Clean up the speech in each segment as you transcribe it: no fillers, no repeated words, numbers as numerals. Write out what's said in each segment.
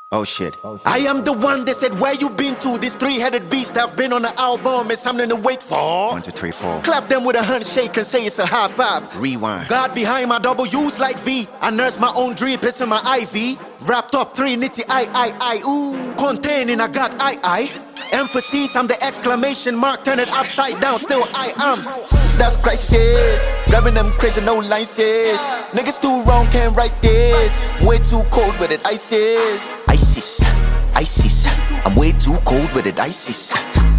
Oh shit. I am the one that said, where you been to? This three-headed beast have been on the album. It's something to wait for. 1, 2, 3, 4. Clap them with a handshake and say it's a high five. Rewind. God behind my W's like V. I nurse my own drip, it's in my IV. Wrapped up three nitty I. Ooh, containing I got I. Emphasis, I'm the exclamation mark. Turn it upside down, still I am. That's crisis. Grabbing them crazy, no licenses. Niggas too wrong, can't write this. Way too cold with it, ISIS. I'm way too cold with it, ISIS.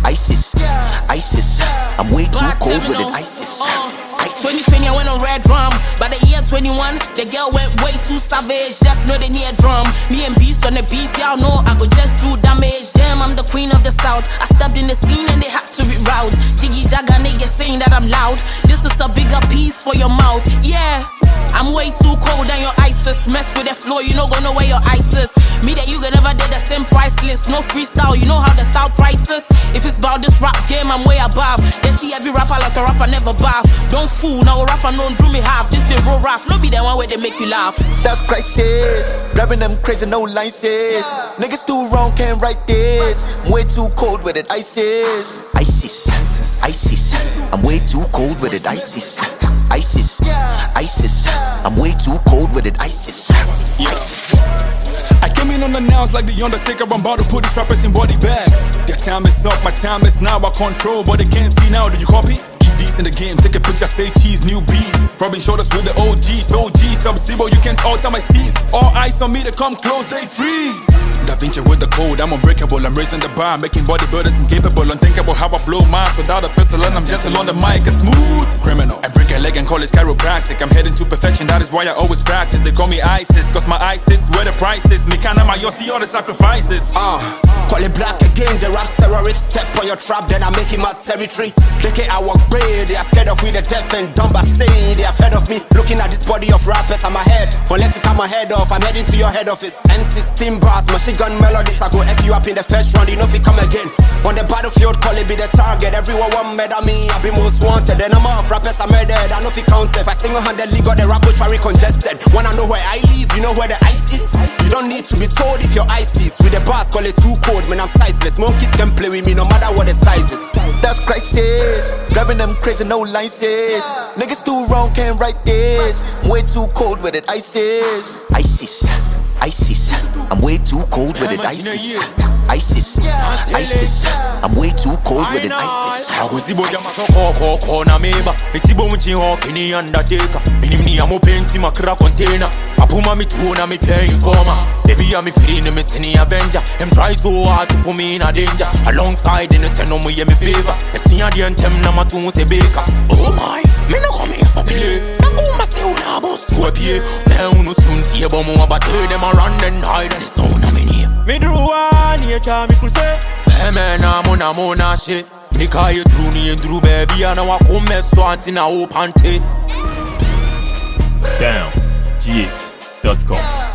I'm way too cold with it, ISIS. 2020 I went on red drum. By the year 21, the girl went way too savage. Def know they need a drum. Me and Beast on the beat, y'all know I could just do damage. Damn, I'm the queen of the south. I stepped in the scene and they had to reroute. Jiggy Jagga niggas saying that I'm loud. This is a bigger piece for your mouth. Yeah, I'm way too cold than your ISIS. Mess with the flow, you know gonna wear your ISIS. Me that you can never did the same price list. No freestyle, you know how the style prices. If it's about this rap game, I'm way above. They see every rapper like a rapper never bath. Don't fool, now a rapper don't do me half. This been raw rap, no be the one where they make you laugh. That's crisis. Grabbing them crazy, no licenses. Niggas too wrong, can't write this. Way too cold with it, ISIS. I'm way too cold with it, ISIS. I'm way too cold with it, ISIS. I came in unannounced like the Undertaker. I'm about to put these rappers in body bags. Their time is up, my time is now. I control, but they can't see now. Do you copy? In the game, take a picture, say cheese, new bees. Rubbing shoulders with the OGs, Sub-Zero, you can't alter my steez. All eyes on me, they come close, they freeze. Da Vinci with the code, I'm unbreakable. I'm raising the bar, making bodybuilders incapable. Unthinkable how I blow mine without a pistol, and I'm gentle on the mic, a smooth criminal. I break a leg and call it chiropractic. I'm heading to perfection, that is why I always practice. They call me ISIS, cause my eye sits where the price is. Me kinda my see all the sacrifices. Call it black again, the rap terrorist. Step on your trap, then I make it my territory. They can't walk brave, they are scared of me, the deaf and dumb, but saying they have heard of me. Looking at this body of rappers, I'm ahead. Unless you cut my head off, I'm heading to your head office. M16 bars, machine gun melodies. I go F you up in the first round, you know if you come again. On the battlefield, call it be the target. Everyone want murder me, I be most wanted. Then I'm off, rappers are murdered, I know if you count safe. I single-handedly got the rap which very congested. Wanna know where I live, you know where the ice is. You don't need to be told if your ice is. With the bars, call it too cold, man I'm sizeless. Monkeys can play with me no matter what the size is. That's crisis. Grabbing them crazy, no licenses. Niggas too wrong, can't write this. Way too cold with it, ISIS. I'm way too cold with it, ISIS. I'm way too cold with it, ISIS. Akuzibo jama koko na meba. Metibo mchi hokini undertaker. Minimni amo painti makra container. Apuma mi tuona mi pay informer. Baby I'm feeling me sini avenger. Them try so hard to put me in a danger. Alongside in the send on me me favor. It's me a the anthem na matu se baker. Oh my, me no come here for play. Nakuma se una boss to appear. Me unu sunti ebo mo abate them a run and hide and it's on me name. Me drew one nature me crusade. Man, I'm on a shit. Nika you drew me and drew baby. And I come so anti na open. Down. GH.com